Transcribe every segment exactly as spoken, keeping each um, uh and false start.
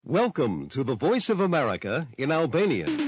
Welcome to the Voice of America in Albanian.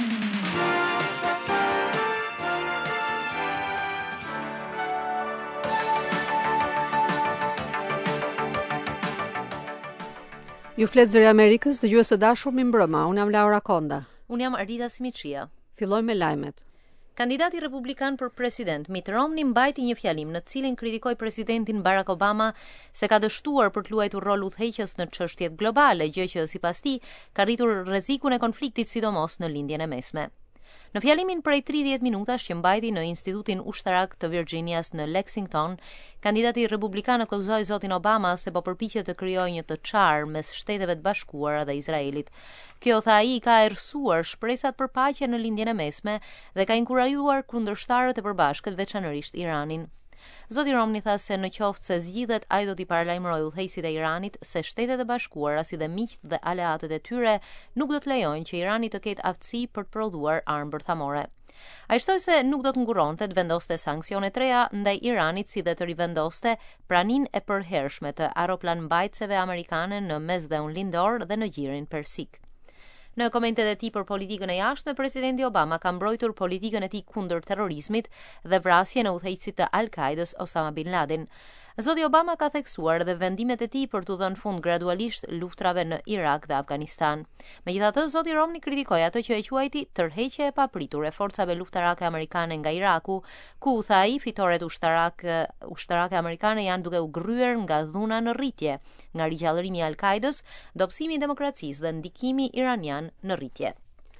Ju flet zëri Amerikës, dëgjues të dashur, mi mbrëma. Unë jam Laura Konda. Unë jam Ardita Simiçia. Filloj me lajmet. Kandidati republikan për president Mitt Romney mbajti një fjalim në të cilin kritikoi presidentin Barack Obama se ka dështuar për të luajtur rol udhëheqës në çështjet globale, gjë që sipas tij ka rritur rrezikun e konfliktit sidomos në lindjen e mesme. Në fjalimin prej tridhjetë minutash që mbajti në Institutin Ushtarak të Virginias në Lexington, kandidati republikan akuzoi zotin Obama se po përpiqet të krijojë një të çarë mes Shteteve të Bashkuara dhe Izraelit. Kjo, tha ai, ka errësuar shpresat për paqe në lindjen e mesme dhe ka inkurajuar kundërshtarët e përbashkët, veçanërisht Iranin. Zoti Romney tha se në qoftë se zgjidhet, ai do t'i paralajmërojë udhëheqësit e Iranit se Shtetet e Bashkuara, si dhe miqtë dhe aleatët e tyre, nuk do të lejojnë që Irani të ketë aftësi për të prodhuar armë bërthamore. Ai shtoi se nuk do të nguronte të vendoste sanksione të reja ndaj Iranit, si dhe të rivendoste praninë e përhershme të aeroplan mbajtëseve amerikane në mesdheun lindor dhe në gjirin persik. Në komentet e tij për politikën e jashtme, presidenti Obama ka mbrojtur politikën e tij kundër terrorizmit dhe vrasjen e udhëheqësit të Al-Qaidës Osama bin Laden. Zoti Obama ka theksuar edhe vendimet e tij për të dhënë fund gradualisht luftrave në Irak dhe Afganistan. Megjithatë, zoti Romney kritikoi atë që e quajti tërheqje e papritur e forcave luftarake amerikane nga Iraku, ku, tha ai, fitoret ushtarake, ushtarake amerikane janë duke u gryer nga dhuna në rritje, nga rigjallërimi i Al-Qaidës, dobësimi i demokracisë dhe ndikimi iranian në rritje.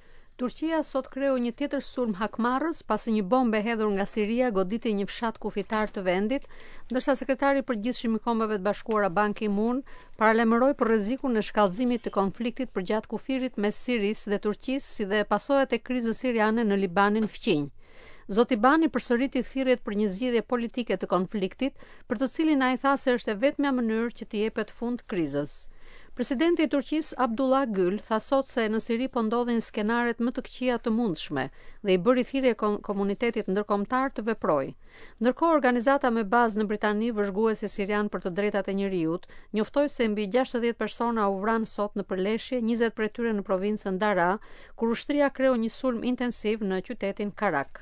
Turqia sot kreu një tjetër sulm hakmarrës pasi një bombë e hedhur nga Siria goditi një fshat kufitar të vendit, ndërsa sekretari i përgjithshëm i Kombeve të Bashkuara Ban Ki-moon paralajmëroi për rrezikun e shkallëzimit të konfliktit përgjatë kufirit mes Sirisë dhe Turqisë, si dhe pasojat e krizës siriane në Libanin fqinj. Zoti Bani përsëriti thirrjet për një zgjidhje politike të konfliktit, për të cilin ai tha se është e vetmja mënyrë që të jepet fund krizës. Presidenti i Turqisë Abdullah Gül tha sot se në Siri po ndodhin skenaret më të këqija të mundshme dhe i bëri thirrje komunitetit ndërkombëtar të veprojë. Ndërkohë, organizata me bazë në Britani, Vëzhguesi Sirian për të drejtat e njerëzit, njoftoi se mbi gjashtëdhjetë persona u vranë sot në përleshje, njëzet prej tyre në provincën Dara, kur ushtria kreu një sulm intensiv në qytetin Karak.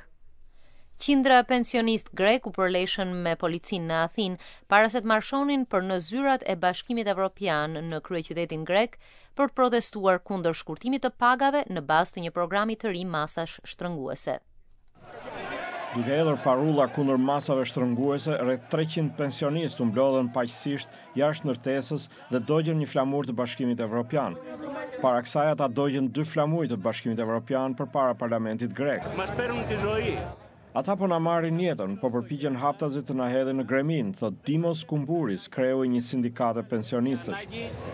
Qindra pensionist grek u përleshën me policinë në Athinë para se të marshonin për në zyrat e Bashkimit Evropian në kryeqytetin grek për të protestuar kundër shkurtimit të pagave në bazë të një programi të ri masash shtrënguese. Duke hedhur parulla kundër masave shtrënguese, rreth treqind pensionistë u mblodhen paqësisht jashtë ndërtesës dhe dogjën një flamur të Bashkimit Evropian. Para kësaj ata dogjën dy flamuj të Bashkimit Evropian përpara parlamentit grek. Ata po na marrin jetën, po përpiqen haptazit të na hedhin në gremin, thot Dimos Kumburis, kreu i një sindikate pensionistësh.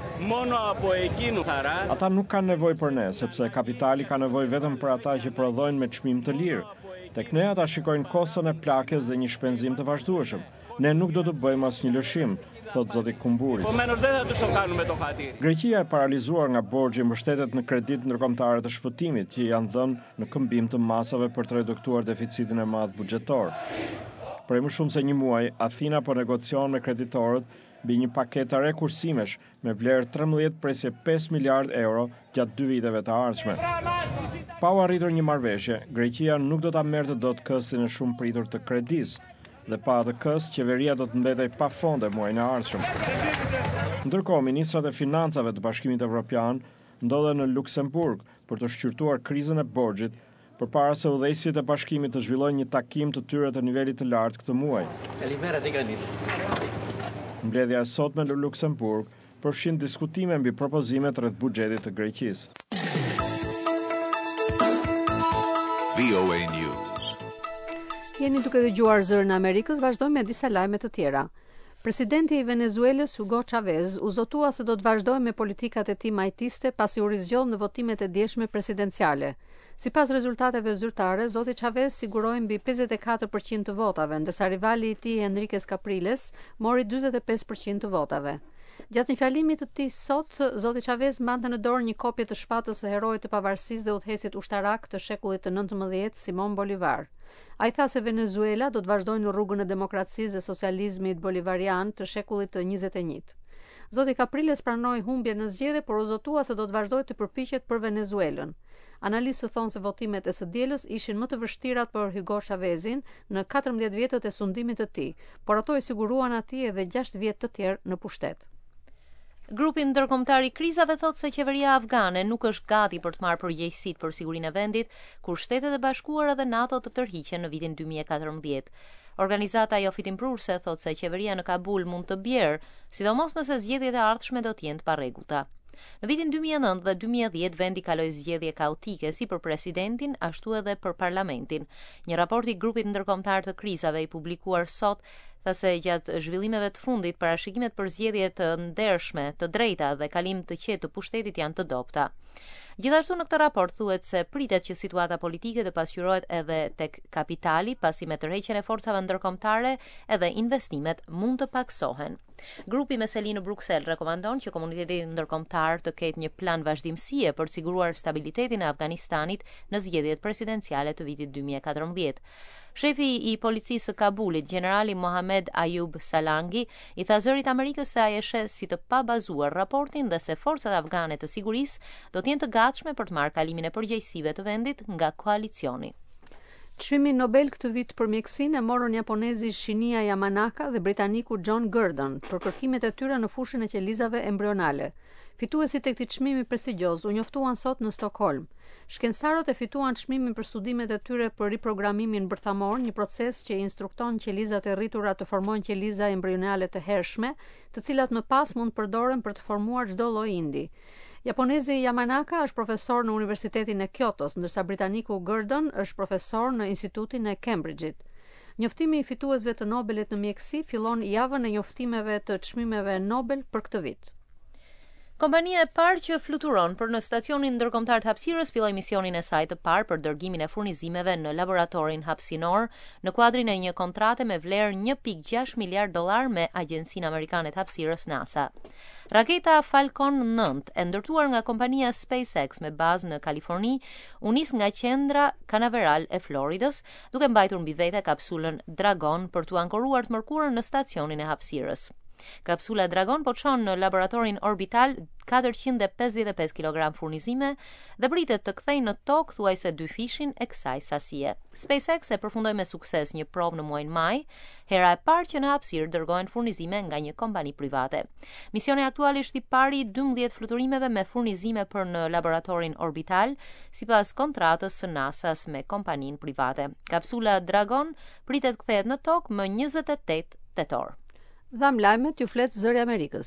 Ata nuk kanë nevojë për ne, sepse kapitali ka nevojë vetëm për ata që prodhojnë me çmim të lirë. Tek ne ata shikojnë kostën e plakes dhe një shpenzim të vazhdueshëm. Ne nuk do të bëjmë asnjë lëshim, thot zoti Kumburis. Greqia e paralizuar nga borxhi mbështetet në kredit ndërkombëtare të shpëtimit që janë dhënë në këmbim të masave për të reduktuar deficitin e madh buxhetor. Prej më shumë se një muaj, Athina po negocion me kreditorët mbi një paketë të re kursimesh me vlerë trembëdhjetë presje pesë miliardë euro gjatë dy viteve të ardhshme. Pa u arritur një marrëveshje, Greqia nuk do ta merrte dot këstin e shumë pritur të kredisë. Dhe pa atë këst, qeveria do të mbetej pa fonde muajin e ardhshëm. Ndërkohë, ministrat e financave të Bashkimit Evropian ndodhen në Luksemburg për të shqyrtuar krizën e borxhit, përpara se udhëheqësit e bashkimit të zhvillojnë një takim të tyre të nivelit të lartë këtë muaj. Mbledhja e sotme në Luksemburg përfshin diskutime mbi propozimet rreth buxhetit të Greqisë. V O A News. Jeni duke dëgjuar Zërin e Amerikës, vazhdojmë me disa lajme të tjera. Presidenti i Venezuelës Hugo Chavez u zotua se do të vazhdojë me politikat e tij majtiste pasi u rizgjoll në votimet e dieshme presidenciale. Sipas rezultateve zyrtare, zoti Chavez siguroi mbi pesëdhjetë e katër përqind të votave, ndërsa rivali i tij Enrique Capriles mori dyzet e pesë përqind të votave. Gjatë një fjalimi të tij sot, zoti Chavez mbante në dorë një kopje të shpatës së heroit të pavarësisë dhe udhëheqësit ushtarak të shekullit të nëntëmbëdhjetë, Simon Bolivar. Ai tha se Venezuela do të vazhdojë në rrugën e demokracisë dhe socializmit bolivarian të shekullit të njëzet e njëjtë. Zoti Capriles pranoi humbje në zgjedhje, por u zotua se do të vazhdojë të përpiqet për Venezuelën. Analistët thonë se votimet e së dielës ishin më të vështira për Hugo Chavezin në katërmbëdhjetë vjetët e sundimit të tij, por ato i siguruan atij edhe gjashtë vjet të tjerë në pushtet. Grupi ndërkombëtar i krizave thotë se qeveria afgane nuk është gati për të marrë përgjegjësitë për sigurinë e vendit, kur Shtetet e Bashkuara dhe NATO të tërhiqen në vitin dy mijë e katërmbëdhjetë. Organizata jo fitimprurse thotë se qeveria në Kabul mund të bjerë, sidomos nëse zgjedhjet e ardhshme do të jenë të parregullta. Në vitin dy mijë e nëntë dhe dy mijë e dhjetë vendi kaloi zgjedhje kaotike si për presidentin ashtu edhe për parlamentin. Një raport i grupit ndërkombëtar të krizave i publikuar sot tha se gjatë zhvillimeve të fundit parashikimet për zgjedhje të ndershme, të drejta dhe kalim të qetë të pushtetit janë të dobta. Gjithashtu në këtë raport thuhet se pritet që situata politike të pasqyrohet edhe tek kapitali, pasi me tërheqjen e forcave ndërkombëtare edhe investimet mund të paksohen. Grupi me seli në Bruksel rekomandon që komuniteti ndërkombëtar të ketë një plan vazhdimësie për të siguruar stabilitetin e Afganistanit në zgjedhjet presidenciale të vitit dy mijë e katërmbëdhjetë. Shefi i policisë së Kabulit, generali Mohamed Ayub Salangi, i tha zërit Amerikës se ai e sheh si të pabazuar raportin dhe se forcat afgane të sigurisë do të jenë të gatshme për të marrë kalimin e përgjegjësive të vendit nga koalicioni. Çmimin Nobel këtë vit për mjekësinë e morën japonezi Shinya Yamanaka dhe britaniku John Gurdon për kërkimet e tyre në fushën e qelizave embrionale. Fituesit e këtij çmimi prestigjioz u njoftuan sot në Stockholm. Shkencëtarët e fituan çmimin për studimet e tyre për riprogramimin bërthamor, një proces që i instrukton qelizat e rritura të formojnë qeliza embrionale të hershme, të cilat më pas mund përdoren për të formuar çdo lloj indi. Japonezi Yamanaka është profesor në Universitetin e Kyotos, ndërsa britaniku Gurdon është profesor në Institutin e Cambridge-it. Njoftimi i fituesve të Nobelit në mjekësi fillon javën e njoftimeve të çmimeve Nobel për këtë vit. Kompania e parë që fluturon për në stacionin ndërkombëtar të hapësirës filloi misionin e saj të parë për dërgimin e furnizimeve në laboratorin hapësinor në kuadrin e një kontrate me vlerë një pikë gjashtë miliard dollar me Agjencinë Amerikane të Hapësirës NASA. Raketa Falcon nëntë, e ndërtuar nga kompania SpaceX me bazë në Kaliforni, u nis nga qendra Canaveral e Floridës, duke mbajtur mbi vete kapsulën Dragon për t'u ankoruar të mërkurën në stacionin e hapësirës. Kapsula Dragon po çon në laboratorin orbital katërqind e pesëdhjetë e pesë kilogram furnizime dhe pritet të kthejë në tokë thuajse dy fishin e kësaj sasie. SpaceX e përfundoi me sukses një provë në muajin maj, hera e parë që në hapësirë dërgohen furnizime nga një kompani private. Misioni aktual është i pari i dymbëdhjetë fluturimeve me furnizime për në laboratorin orbital, sipas kontratës së NASA-s me kompaninë private. Kapsula Dragon pritet kthehet në tokë më njëzet e tetë tetor. Dham lajmet ju flet Zëri i Amerikës.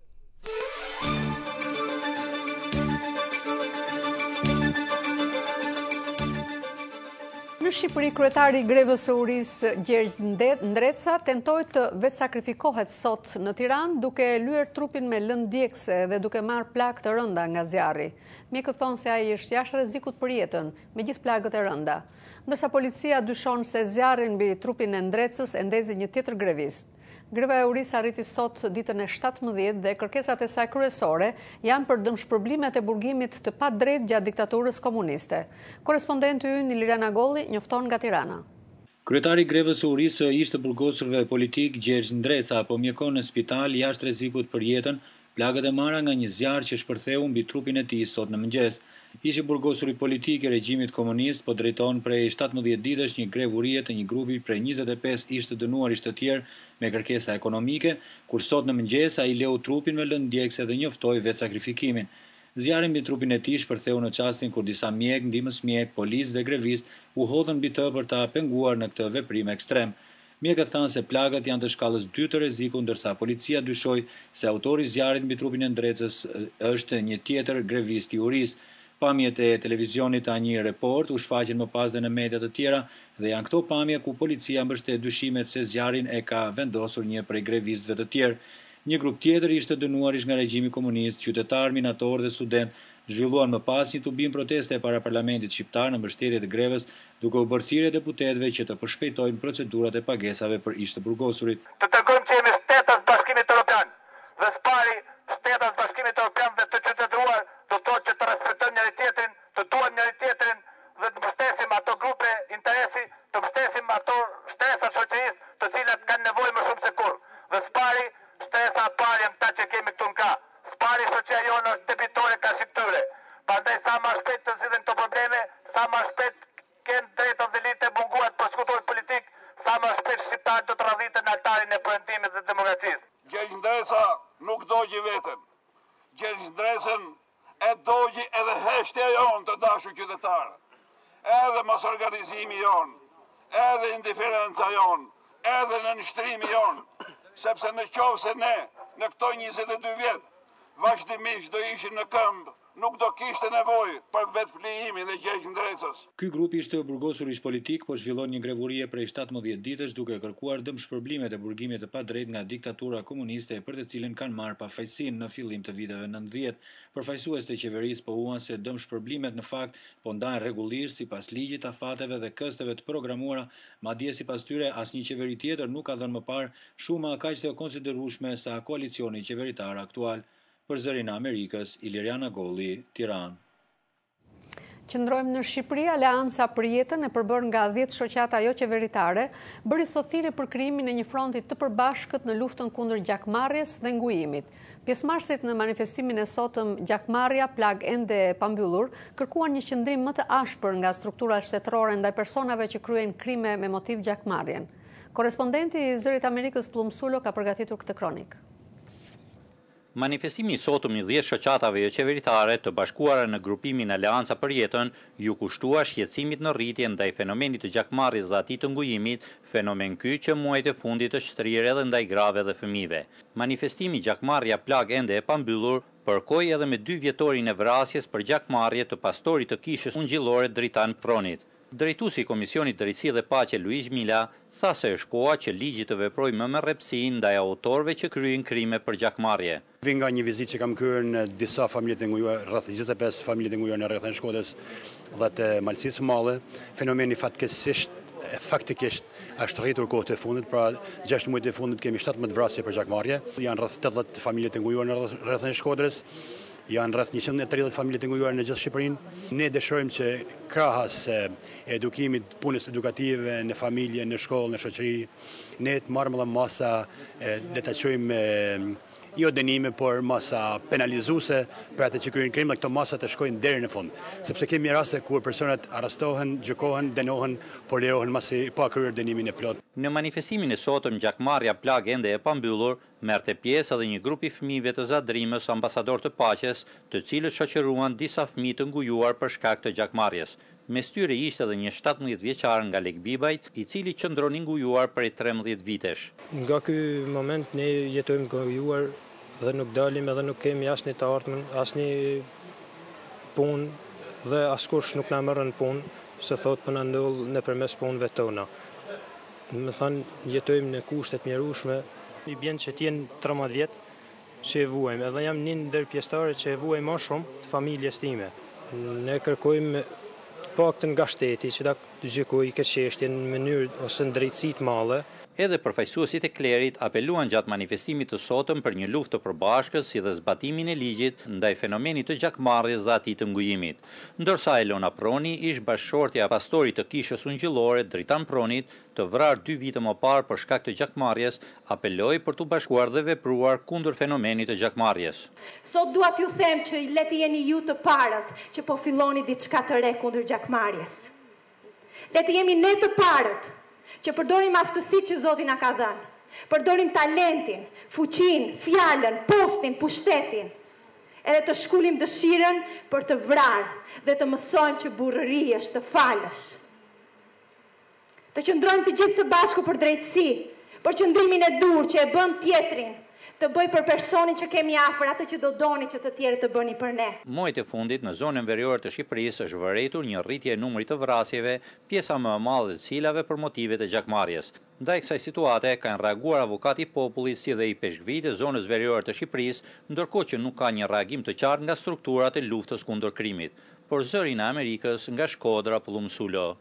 Në Shqipëri, kryetari i grevës së urisë Gjergj Ndreca tentoi të vetë sakrifikohet sot në Tiranë duke lyer trupin me lëndë djegëse dhe duke marrë plagë të rënda nga zjarri. Mjekët thonë se ai është jashtë rrezikut për jetën, me gjithë plagët e rënda. Ndërsa policia dyshon se zjarrin mbi trupin e Ndrecës e ndezi një tjetër grevist. Greva e urisë arriti sot ditën e shtatëmbëdhjetë dhe kërkesat e saj kryesore janë për dëmshpërblimet e burgimit të padrejtë gjatë diktaturës komuniste. Korrespondenti ynë Liliana Golli njofton nga Tirana. Kryetari i grevës së urisë ishte burgosurve politik Gjergj Ndreca po mjekon në spital jashtë rrezikut për jetën, plagët e marra nga një zjarr që shpërtheu mbi trupin e tij sot në mëngjes. Ishi burgosuri politik i regjimit komunist, po drejton prej shtatëmbëdhjetë ditësh një grevurie të një grupi prej njëzet e pesë ishte dënuarish të tjerë me kërkesa ekonomike, kur sot në mëngjes ai leu trupin me lëndë djegëse dhe njoftoi vetë sakrifikimin. Zjarri mbi trupin e tij shpërtheu në çastin kur disa mjek, ndihmës mjek, policë dhe grevist u hodhën mbi të për ta penguar në këtë veprim ekstrem. Mjekët thanë se plagët janë të shkallës dy të rrezikut, ndërsa policia dyshoi se autori i zjarrit mbi trupin e Ndrecës është një tjetër grevist i urisë. Pamjet e televizionit A një Report u shfaqen më pas dhe në media të tjera dhe janë këto pamje ku policia mbështet dyshimet se zjarrin e ka vendosur një prej grevistëve të tjerë. Një grup tjetër ishte dënuarish nga regjimi komunist, qytetar, minator dhe student, zhvilluan më pas një tubim proteste para parlamentit shqiptar në mbështetje të grevës, duke u bërë thirrje deputetëve që të përshpejtojnë procedurat e pagesave për ish të burgosurit. Të tregojmë që jemi shtetas Bashkimit Evropian dhe spari shtetas Bashkimit Evropian dhe të qytetëruar do të thotë që të respektojmë njëri tjetrin, të duam njëri tjetrin dhe të mbështesim ato grupe interesi, të mbështesim ato shtresa shoqërisë të cilat kanë nevojë më shumë se kurrë. Dhe spari, shtresa e parë janë ata që kemi këtu në tyre. Prandaj sa më shpejt të zgjidhen këto probleme, sa më shpejt kanë drejtë dhe litë munguar të diskutojnë politik, sa më shpejt shqiptarët do të radhiten në altarin e perëndimit dhe demokracisë. Gjergj Ndreca nuk dogji veten. Gjergj Ndrecën e dogji edhe heshtja jonë të dashur qytetarë. Edhe mos organizimi jonë, edhe indiferenca jonë, edhe në nështrimi jonë, sepse në qovë se ne, në këto njëzet e dy vjetë, vazhdimisht do ishin në këmbë, nuk do kishte nevojë për vetë flijimin e Gjergj Ndrecës. Ky grup ishte burgosur ish politik, po zhvillon një grevurie prej shtatëmbëdhjetë ditësh duke kërkuar dëmshpërblimet e burgimit të padrejtë nga diktatura komuniste për të cilën kanë marrë pafajësinë në fillim të viteve nëntëdhjetë. Përfaqësuesit e qeverisë po huan se dëmshpërblimet në fakt po ndahen rregullisht sipas ligjit, afateve dhe kësteve të programuara, madje sipas tyre asnjë qeveri tjetër nuk ka dhënë më parë shuma kaq të konsiderueshme sa koalicioni qeveritar aktual. Për Zërin e Amerikës, Iliriana Golli, Tiranë. Qëndrojmë në Shqipëri, Aleanca për Jetën e përbërë nga dhjetë shoqata jo qeveritare, bëri sot thirrje për krijimin e një fronti të përbashkët në luftën kundër gjakmarrjes dhe ngujimit. Pjesëmarrësit në manifestimin e sotëm Gjakmarrja, plag ende e pambyllur, kërkuan një qëndrim më të ashpër nga strukturat shtetërore ndaj personave që kryejnë krime me motiv gjakmarrjen. Korrespondenti i Zërit Amerikës Plum Sulo ka përgatitur këtë kronik. Manifestimi i sotëm i dhjetë shoqatave jo qeveritare të bashkuara në grupimin Aleanca për Jetën ju kushtua shqetësimit në rritje ndaj fenomenit të gjakmarrjes dhe atij të ngujimit, fenomen ky që muajt e fundit të shtrirë edhe ndaj grave dhe fëmijëve. Manifestimi Gjakmarrja plag ende e pambyllur përkoi edhe me dy vjetorin e vrasjes për gjakmarrje të pastorit të kishës ungjillore Dritan Pronit. Drejtuesi i Komisionit Drejtësi dhe Paqe Luiz Mila tha se është koha që ligji të veprojë më me rrepsi ndaj autorëve që kryejnë krime për gjakmarrje. Vi nga një vizitë që kam kryer në disa familje të ngujuar, rreth njëzet e pesë familje të ngujuar në rrethën e Shkodrës dhe të Malësisë së Madhe. Fenomeni fatkeqësisht faktikisht është rritur kohët e fundit, pra gjashtë muajt e fundit kemi shtatëmbëdhjetë vrasje për gjakmarrje. Janë rreth tetëdhjetë familje të ngujuar në rrethën e Shkodrës. Janë rreth njëqind e tridhjetë familje të ngujuar në gjithë Shqipërinë. Ne dëshirojmë që krahas edukimit, punës edukative në familje, në shkollë, në shoqëri, ne të marrim edhe masa, le ta quajmë jo dënime, por masa penalizuese për atë që kryejnë krim, dhe këto masa të shkojnë deri në fund. Sepse kemi raste kur personat arrestohen, gjykohen, dënohen, por lejohen masi pa kryer dënimin e plot. Në manifestimin e sotëm Gjakmarrja plag ende e pambyllur, merrte pjesë edhe një grup i fëmijëve të Zadrimës, ambasador të paqes, të cilët shoqëruan disa fëmijë të ngujuar për shkak të gjakmarrjes. Mes tyre ishte edhe një shtatëmbëdhjetë vjeçar nga Lekbibajt, i cili qëndron i ngujuar prej trembëdhjetë vitesh. Nga ky moment ne jetojmë ngujuar dhe nuk dalim edhe nuk kemi asnjë të ardhmen, asnjë punë dhe askush nuk na merr në punë, se thotë po na ndodh nëpërmes punëve tona. Do të thonë jetojmë në kushte të mjerueshme, i bën që të jenë tridhjetë vjet që e vuajmë, edhe jam një ndër pjesëtarët që e vuaj më shumë të familjes time. Ne kërkojmë paktën nga shteti që ta gjykojë këtë çështje në mënyrë ose në drejtësi të madhe. Edhe përfaqësuesit e klerit apeluan gjatë manifestimit të sotëm për një luftë të përbashkët si dhe zbatimin e ligjit ndaj fenomenit të gjakmarrjes dhe atij të ngujimit. Ndërsa Elona Proni, ish bashkëshortja e pastorit të kishës ungjillore Dritan Pronit, të vrarë dy vite më parë për shkak të gjakmarrjes, apeloi për të bashkuar dhe vepruar kundër fenomenit të gjakmarrjes. Sot dua t'ju them që le të jeni ju të parët që po filloni diçka të re kundër gjakmarrjes. Le të jemi ne të parët që përdorim aftësitë që Zoti na ka dhënë. Përdorim talentin, fuqinë, fjalën, postin, pushtetin. Edhe të shkulim dëshirën për të vrarë dhe të mësojmë që burrëria është të falësh. Të qëndrojmë të gjithë së bashku për drejtësi, për qëndrimin e dur që e bën tjetrin, të bëj për personin që kemi afër atë që do doni që të tjerë të bëni për ne. Muajt e fundit në zonën veriore të Shqipërisë është vërejtur një rritje e numrit të vrasjeve, pjesa më e madhe të cilave për motive të gjakmarrjes. Ndaj kësaj situate kanë reaguar avokati i popullit si dhe i peshkvit e zonës veriore të Shqipërisë, ndërkohë që nuk ka një reagim të qartë nga strukturat e luftës kundër krimit. Por Zërin e Amerikës nga Shkodra, Plum Sulo.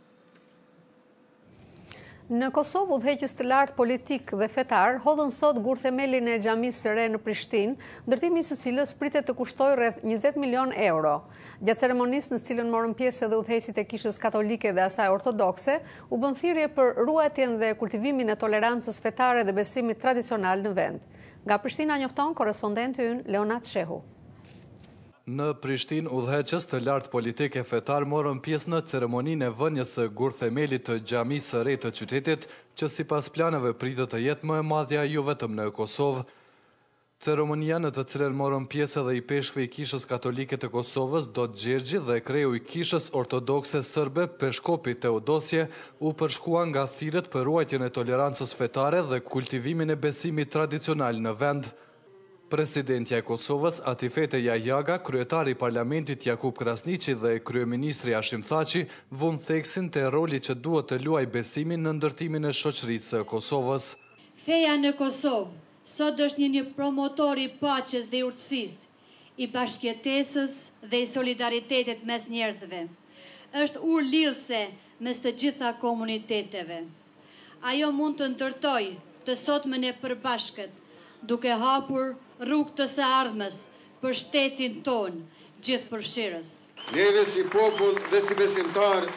Në Kosovë, udhëheqës të lartë politik dhe fetar hodhën sot gur themelin e xhamisë së re në Prishtinë, ndërtimi i së cilës pritet të kushtoj rreth njëzet milion euro. Gjatë ceremonisë në cilën morën pjesë edhe udhëheqësit e Kishës Katolike dhe asaj ortodokse, u bën thirrje për ruajtjen dhe kultivimin e tolerancës fetare dhe besimit tradicional në vend. Nga Prishtina njofton korrespondenti ynë Leonat Shehu. Në Prishtinë, udhëheqës të lartë politike fetar morën pjesë në ceremoninë e vënies së gurthemelit të xhamisë së re të qytetit, që sipas planeve pritet të jetë më e madhja jo vetëm në Kosovë. Ceremonia në të cilën morën pjesë edhe i peshkve i Kishës Katolike të Kosovës, Dot Gjergji, dhe kreu i Kishës Ortodokse Sërbe, Peshkopi Teodosje, u përshkua nga thirrjet për ruajtjen e tolerancës fetare dhe kultivimin e besimit tradicional në vend. Presidentja e Kosovës, Atifete Jahjaga, kryetari i Parlamentit Jakub Krasniqi dhe kryeministri Hashim Thaçi vënë theksin te roli që duhet të luajë besimi në ndërtimin e shoqërisë së Kosovës. Feja në Kosovë sot është një, një promotor i paqes dhe urtësisë, i bashkëjetesës dhe i solidaritetit mes njerëzve. Është urë lidhse mes të gjitha komuniteteve. Ajo mund të ndërtojë të sotmen e përbashkët, duke hapur rrugë të së ardhmes për shtetin ton, gjithë përfshirës. Neve si popull dhe si besimtar,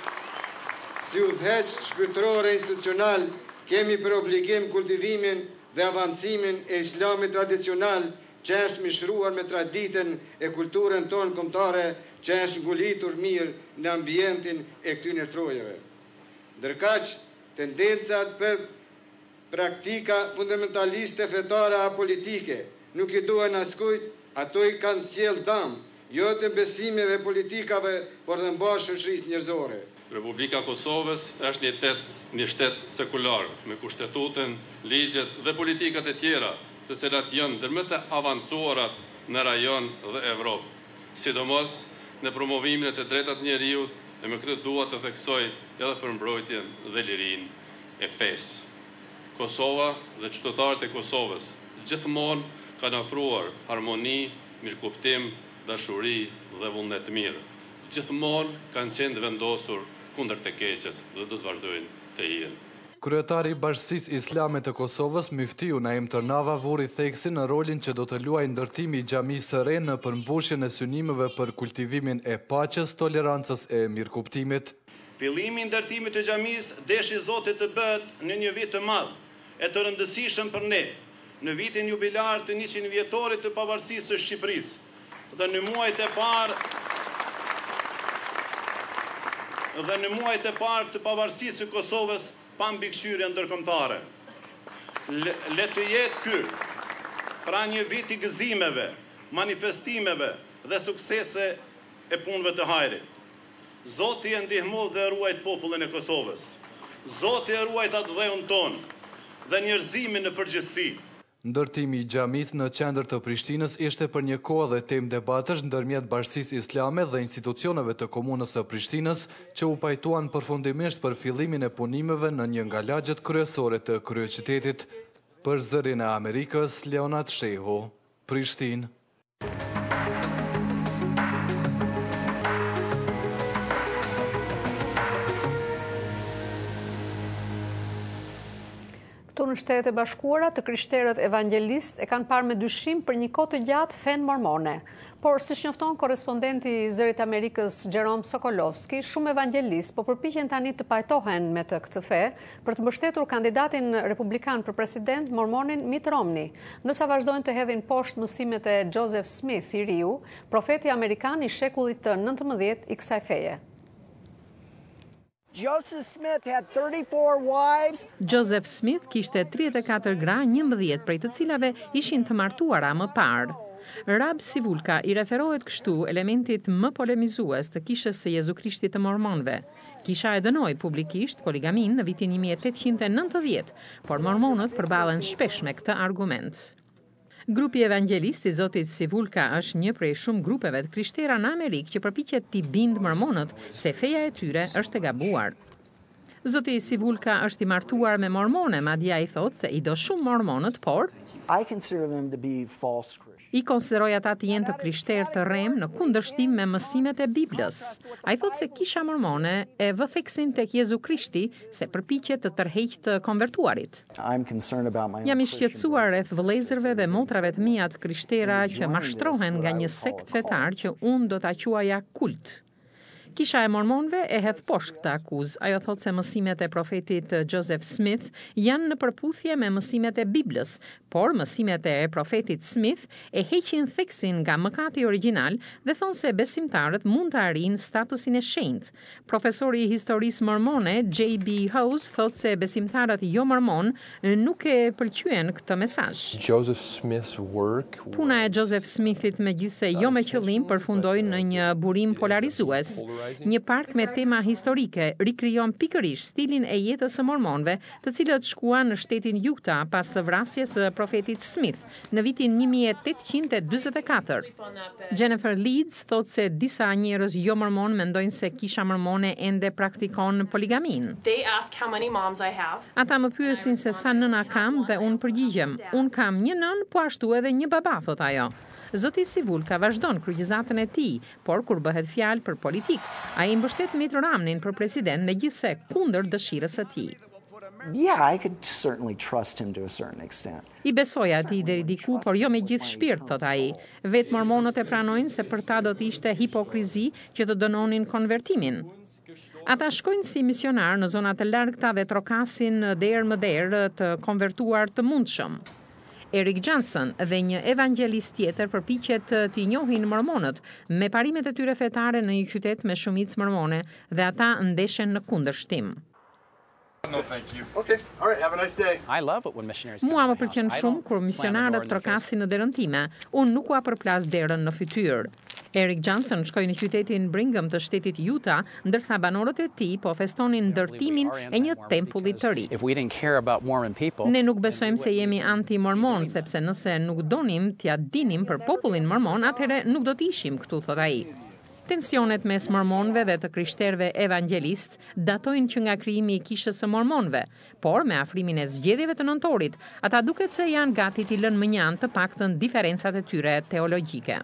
si udhëheq shpirtëror e institucional, kemi për obligim kultivimin dhe avancimin e islamit tradicional që është mishruar me traditën e kulturën tonë kombëtare që është ngulitur mirë në ambientin e këtyre trojeve. Ndërkaq, tendencat për praktika fundamentaliste fetare a politike nuk i duhen askujt, ato i kanë sjell dëm, jo të besimeve politikave, por dhe mbash shoqërisë njerëzore. Republika Kosovës është një, tet, një shtet sekular, me kushtetutën, ligjet dhe politikat e tjera, të cilat janë ndër më të avancuarat në rajon dhe Evropë, sidomos në promovimin e të drejtat njeriut, e me këtë dua të theksoj edhe për mbrojtjen dhe lirinë e fesë. Kosova dhe qytetarët e Kosovës gjithmonë kanë ofruar harmoni, mirëkuptim, dashuri dhe vullnet mirë. Gjithmonë kanë qenë vendosur kundër të keqes dhe do të vazhdojnë të jenë. Kryetari i Bashkisë Islame të Kosovës, Muftiu Naim Tërnava, vuri theksin në rolin që do të luajë ndërtimi i xhamisë së re në përmbushjen e synimeve për kultivimin e paqes, tolerancës e mirëkuptimit. Fillimi i ndërtimit të xhamisë deshi Zotit të bëhet në një vit të madh, e të rëndësishëm për ne, në vitin jubilar të njëqind vjetorit të pavarësisë së Shqipërisë dhe në muajt e parë dhe në muajt e parë të pavarësisë së Kosovës pa mbikëqyrje ndërkombëtare. Le, le të jetë ky pra një vit i gëzimeve, manifestimeve dhe suksese e punëve të hajrit. Zoti e ndihmon dhe ruajt popullin e Kosovës. Zoti e ruajt atë dheun ton dhe njerëzimin në përgjithësi. Ndërtimi i xhamisë në qendër të Prishtinës ishte për një kohë dhe temë debatësh ndërmjet Bashkisë Islame dhe institucioneve të komunës së Prishtinës, që u pajtuan përfundimisht për fillimin e punimeve në një nga lagjet kryesore të kryeqytetit. Për Zërin e Amerikës, Leonard Shehu, Prishtinë. Këtu në Shtetet e Bashkuara, të krishterët evangelist e kanë parë me dyshim për një kohë të gjatë fen mormone. Por, siç njofton korrespondenti i Zërit Amerikës Jerome Sokolovski, shumë evangelist po përpiqen tani të pajtohen me të këtë fe për të mbështetur kandidatin republikan për president mormonin Mitt Romney, ndërsa vazhdojnë të hedhin poshtë mësimet e Joseph Smith i riu, profeti amerikan i shekullit të nëntëmbëdhjetë i kësaj feje. Joseph Smith had thirty-four wives. Joseph Smith kishte tridhjetë e katër gra, njëmbëdhjetë prej të cilave ishin të martuara më parë. Rab Sivulka i referohet kështu elementit më polemizues të kishës së Jezu Krishtit të mormonëve. Kisha e dënoi publikisht poligamin në vitin një mijë e tetëqind e nëntëdhjetë, por mormonët përballen shpesh me këtë argument. Grupi evangelist i Zotit Sivulka është një prej shumë grupeve të krishtera në Amerikë që përpiqet t'i bindë mormonët se feja e tyre është e gabuar. Zoti Sivulka është i martuar me mormone, madje ai thotë se i do shumë mormonët, por I consider them to be false Christians. I konsideroj ata të jenë të krishterë të rrem në kundërshtim me mësimet e Biblës. Ai thotë se kisha mormone e vë theksin tek Jezu Krishti se përpiqet të tërheqë të konvertuarit. Jam i shqetësuar rreth vëllezërve dhe motrave të mia të krishtera që mashtrohen nga një sekt fetar që unë do ta quaja kult. Kisha e mormonëve e hedh poshtë këtë akuzë. Ajo thotë se mësimet e profetit Joseph Smith janë në përputhje me mësimet e Biblës, por mësimet e profetit Smith e heqin theksin nga mëkati origjinal dhe thonë se besimtarët mund të arrijnë statusin e shenjtë. Profesori i historisë mormone J B House thotë se besimtarët jo mormon nuk e pëlqyen këtë mesazh. Joseph Smith's work. Puna e Joseph Smithit megjithse jo me qëllim përfundoi në një burim polarizues. Një park me tema historike rikrijon pikërisht stilin e jetës së mormonëve, të cilët shkuan në shtetin Utah pas së vrasjes së profetit Smith në vitin një mijë e tetëqind e dyzet e katër. Jennifer Leeds thotë se disa njerëz jo mormon mendojnë se kisha mormone ende praktikon poligamin. They ask how many moms I have. Ata më pyesin se sa nëna kam dhe unë përgjigjem, unë kam një nën, po ashtu edhe një baba, thot ajo. Zoti Sivulka vazhdon kryqëzatën e tij, por kur bëhet fjalë për politik, ai mbështet Mitt Romneyn për president megjithse kundër dëshirës së tij. Yeah, I could certainly trust him to a certain extent. I besoja atij deri diku, por jo me gjithë shpirt, thot ai. Vetë mormonët e pranojnë se për ta do të ishte hipokrizi që të dënonin konvertimin. Ata shkojnë si misionar në zonat e largëta dhe trokasin derë më derë të konvertuar të mundshëm. Eric Johnson dhe një evangelist tjetër përpiqet t'i njohin mormonët me parimet e tyre fetare në një qytet me shumicë mormone dhe ata ndeshen në kundërshtim. No, thank you. Okay. All right, have a nice day. I love it when missionaries. Mua më pëlqen shumë kur misionarët trokasin në derën time. Unë nuk ua përplas derën në fytyrë. Eric Johnson shkoi në qytetin Brigham të shtetit Utah, ndërsa banorët e tij po festonin ndërtimin e një tempulli të ri. If we didn't care about Mormon people. Ne nuk besojmë se jemi anti-mormon, sepse nëse nuk donim t'ia dinim për popullin mormon, atëherë nuk do të ishim këtu, thot ai. Tensionet mes mormonëve dhe të krishterëve evangelist datojnë që nga krijimi i kishës së mormonëve, por me afrimin e zgjedhjeve të nëntorit, ata duket se janë gati t'i lënë mënjan të paktën diferencat e tyre teologjike.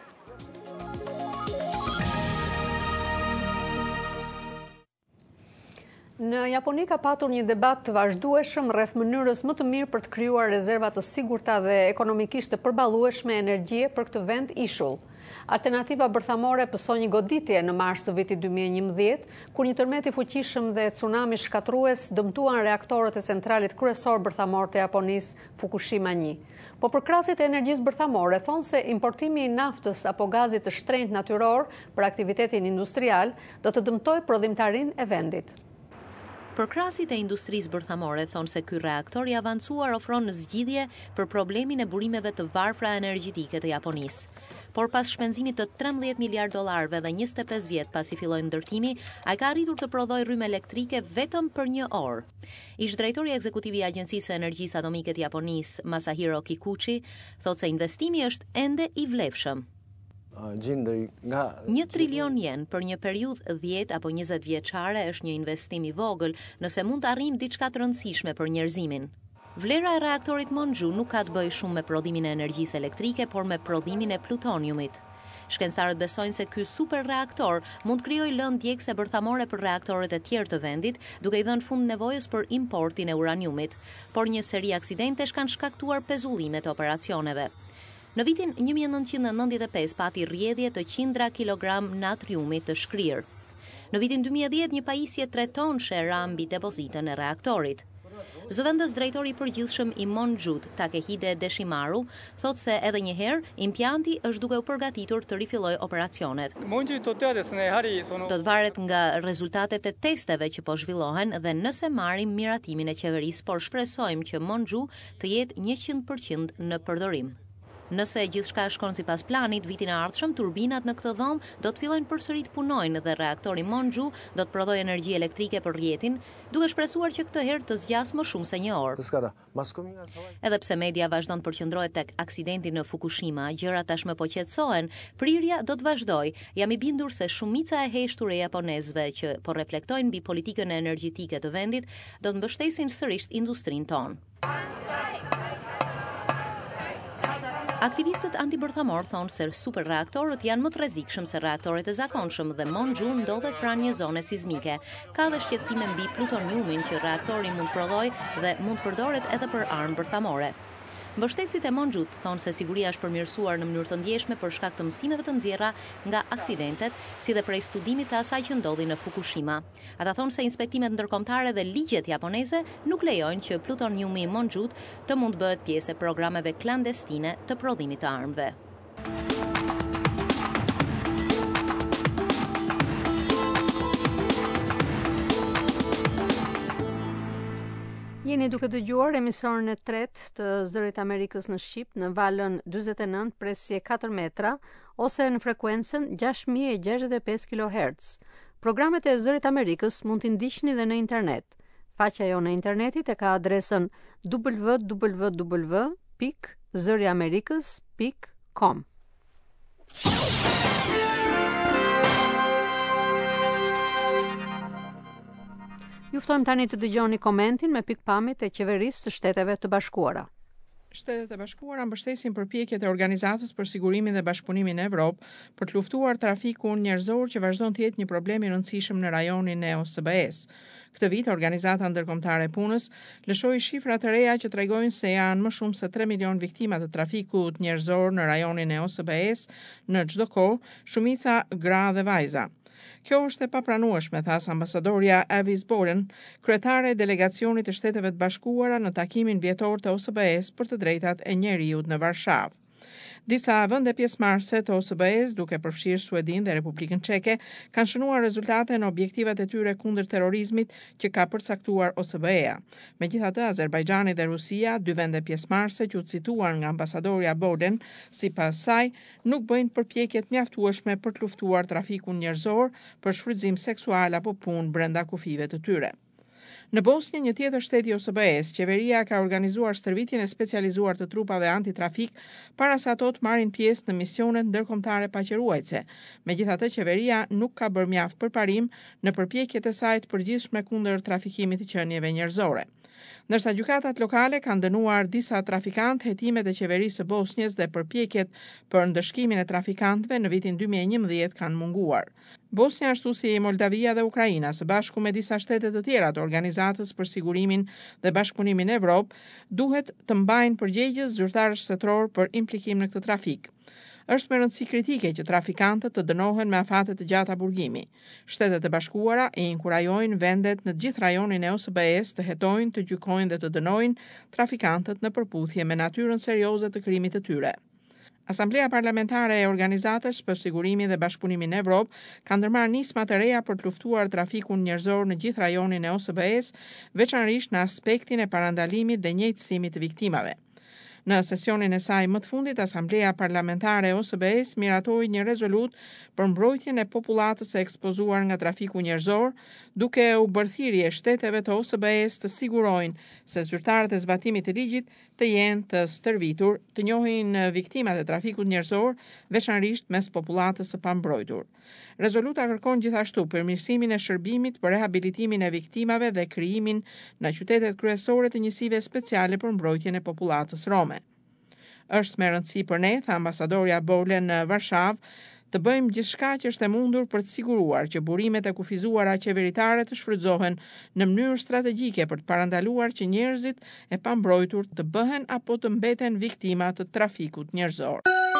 Në Japoni ka patur një debat të vazhdueshëm rreth mënyrës më të mirë për të krijuar rezerva të sigurta dhe ekonomikisht të përballueshme energjie për këtë vend ishull. Alternativa bërthamore pësoi një goditje në mars të vitit dy mijë e njëmbëdhjetë, kur një tërmet i fuqishëm dhe tsunami shkatrues dëmtuan reaktorët e centralit kryesor bërthamor të Japonisë, Fukushima një. Po përkrasit e energjisë bërthamore thonë se importimi i naftës apo gazit të shtrenjtë natyror për aktivitetin industrial do të dëmtojë prodhimtarinë e vendit. Përkrasit e industrisë bërthamore thonë se ky reaktor i avancuar ofron zgjidhje për problemin e burimeve të varfra energjetike të Japonisë. Por pas shpenzimit të trembëdhjetë miliardë dollarëve dhe njëzet e pesë vjet pasi filloi ndërtimi, ai ka arritur të prodhojë rrymë elektrike vetëm për një orë. Ish drejtori ekzekutiv i Agjencisë së Energjisë Atomike të Japonisë, Masahiro Kikuchi, thotë se investimi është ende i vlefshëm. Një trilion jen për një periudhë dhjetë apo njëzet vjeçare është një investim i vogël nëse mund të arrijmë diçka të rëndësishme për njerëzimin. Vlera e reaktorit Monju nuk ka të bëjë shumë me prodhimin e energjisë elektrike, por me prodhimin e plutoniumit. Shkencëtarët besojnë se ky superreaktor mund të krijojë lëndë djegëse bërthamore për reaktorët e tjerë të vendit, duke i dhënë fund nevojës për importin e uraniumit, por një seri aksidentesh kanë shkaktuar pezullimet e operacioneve. Në vitin një mijë e nëntëqind e nëntëdhjetë e pesë pati rrjedhje të qindra kilogram natriumit të shkrirë. Në vitin dy mijë e dhjetë një pajisje tre tonëshe ra mbi depozitën e reaktorit. Zëvendës drejtori i përgjithshëm i Monjut, Takehide Deshimaru, thotë se edhe një herë impjanti është duke u përgatitur të rifillojë operacionet. Do të varet nga rezultatet e testeve që po zhvillohen dhe nëse marrim miratimin e qeverisë, por shpresojmë që Monju të jetë njëqind përqind në përdorim. Nëse gjithçka shkon sipas planit, vitin e ardhshëm turbinat në këtë dhomë do të fillojnë përsëri të punojnë dhe reaktori Monju do të prodhojë energji elektrike për rrjetin, duke shpresuar që këtë herë të zgjas më shumë se një orë. Edhe pse media vazhdon të përqendrohet tek aksidenti në Fukushima, gjërat tashmë po qetësohen, prirja do të vazhdojë. Jam i bindur se shumica e heshtur e japonezëve që po reflektojnë mbi politikën e energjetike të vendit do të mbështesin sërish industrinë tonë. Aktivistët antibërthamor thonë se superreaktorët janë më të rrezikshëm se reaktorët e zakonshëm dhe Monju ndodhet pranë një zone sismike. Ka dhe shqetësime mbi plutoniumin që reaktori mund prodhojë dhe mund përdoret edhe për armë bërthamore. Mbështetësit e Monxhut thonë se siguria është përmirësuar në mënyrë të ndjeshme për shkak të mësimeve të nxjerra nga aksidentet, si dhe prej studimit të asaj që ndodhi në Fukushima. Ata thonë se inspektimet ndërkombëtare dhe ligjet japoneze nuk lejojnë që plutoniumi i Monxhut të mund bëhet pjesë e programeve klandestine të prodhimit të armëve. Jeni duke dëgjuar emisionin e tretë të Zërit Amerikës në Shqip në valën dyzet e nëntë presje katër metra ose në frekuencën gjashtë mijë e gjashtëdhjetë e pesë kilohertz. Programet e Zërit Amerikës mund t'i ndiqni dhe në internet. Faqja jo në internetit e ka adresën w w w pikë zëri amerikës pikë com. Juftojmë tani të dëgjoni komentin me pikpamjet e qeverisë së Shteteve të Bashkuara. Shtetet e Bashkuara mbështesin përpjekjet e Organizatës për Sigurimin dhe Bashkëpunimin e Evropë për të luftuar trafikun njerëzor që vazhdon të jetë një problem i rëndësishëm në rajonin e O S B E-s. Këtë vit, Organizata Ndërkombëtare e Punës lëshoi shifra të reja që tregojnë se janë më shumë se tre milion viktima të trafikut njerëzor në rajonin e O S B E-s në çdo kohë, shumica gra dhe vajza. Kjo është e papranueshme, thas ambasadorja Avis Bolen, kryetare e delegacionit të Shteteve të Bashkuara në takimin vjetor të O S B E-s për të drejtat e njeriut në Varshavë. Disa vende pjesëmarrëse të O S B E-s, duke përfshirë Suedin dhe Republikën Çeke, kanë shënuar rezultate në objektivat e tyre kundër terrorizmit që ka përcaktuar O S B E-a. Megjithatë, Azerbajxhani dhe Rusia, dy vende pjesëmarrëse që u cituan nga ambasadorja Boden, sipas saj, nuk bëjnë përpjekjet mjaftueshme për të luftuar trafikun njerëzor për shfrytëzim seksual apo punë brenda kufive të tyre. Në Bosnjë, një tjetër shtet i O S B E-s, qeveria ka organizuar stërvitjen e specializuar të trupave antitrafik para se ato të marrin pjesë në misionet ndërkombëtare paqëruese. Megjithatë, qeveria nuk ka bërë mjaft përparim në përpjekjet e saj të përgjithshme kundër trafikimit të qenieve njerëzore. Ndërsa gjykatat lokale kanë dënuar disa trafikantë, hetimet e qeverisë së Bosnjës dhe përpjekjet për ndëshkimin e trafikantëve në vitin dy mijë e njëmbëdhjetë kanë munguar. Bosnja, ashtu si Moldavia dhe Ukraina, së bashku me disa shtete të tjera të Organizatës për Sigurimin dhe Bashkëpunimin e Evropë, duhet të mbajnë përgjegjës zyrtarësh shtetëror për implikim në këtë trafik. Është me rëndësi kritike që trafikantët të dënohen me afate të gjata burgimi. Shtetet e Bashkuara e inkurajojnë vendet në të gjithë rajonin e O S B E-s të hetojnë, të gjykojnë dhe të dënojnë trafikantët në përputhje me natyrën serioze të krimit të tyre. Asamblea Parlamentare e Organizatës për Sigurimin dhe Bashkëpunimin e Evropë ka ndërmarrë nisma të reja për të luftuar trafikun njerëzor në gjithë rajonin e O S B E-s, veçanërisht në aspektin e parandalimit dhe njëjtësimit të viktimave. Në sesionin e saj më të fundit, Asamblea Parlamentare e O S B E-s miratoi një rezolut për mbrojtjen e popullatës së ekspozuar nga trafiku njerëzor, duke u bërë thirrje shteteve të O S B E-s të sigurojnë se zyrtarët e zbatimit të ligjit të jenë të stërvitur, të njohin viktimat e trafikut njerëzor, veçanërisht mes popullatës së pambrojtur. Rezoluta kërkon gjithashtu përmirësimin e shërbimit për rehabilitimin e viktimave dhe krijimin në qytetet kryesore të njësive speciale për mbrojtjen e popullatës rome. Është me rëndësi për ne, tha ambasadorja Bolen në Varshavë, të bëjmë gjithçka që është e mundur për të siguruar që burimet e kufizuara qeveritare të shfrytëzohen në mënyrë strategjike për të parandaluar që njerëzit e pambrojtur të bëhen apo të mbeten viktima të trafikut njerëzor.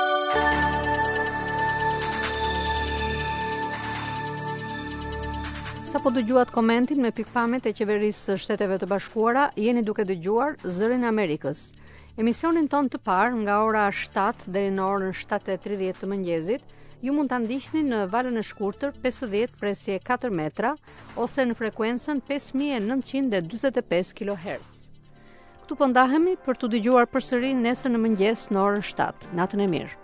Sa po dëgjuat komentin me pikpamjet e qeverisë së Shteteve të Bashkuara, jeni duke dëgjuar Zërin e Amerikës. Emisionin ton të parë nga ora shtatë deri në orën shtatë e tridhjetë të mëngjesit, ju mund ta ndiqni në valën e shkurtër pesëdhjetë presje katër metra ose në frekuencën pesë mijë e nëntëqind e dyzet e pesë kilohertz. Ktu po ndahemi për të dëgjuar përsëri nesër në mëngjes në orën shtatë. Natën e mirë.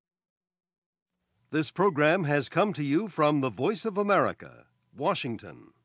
This program has come to you from the Voice of America, Washington.